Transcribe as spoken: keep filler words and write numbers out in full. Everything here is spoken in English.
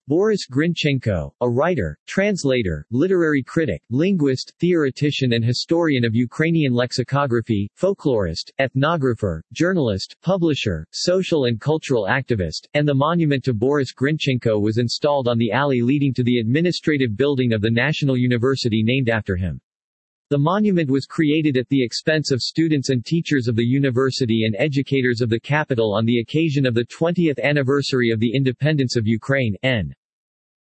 Boris Grinchenko, a writer, translator, literary critic, linguist, theoretician and historian of Ukrainian lexicography, folklorist, ethnographer, journalist, publisher, social and cultural activist, and the monument to Boris Grinchenko was installed on the alley leading to the administrative building of the National University named after him. The monument was created at the expense of students and teachers of the university and educators of the capital on the occasion of the twentieth anniversary of the independence of Ukraine. N.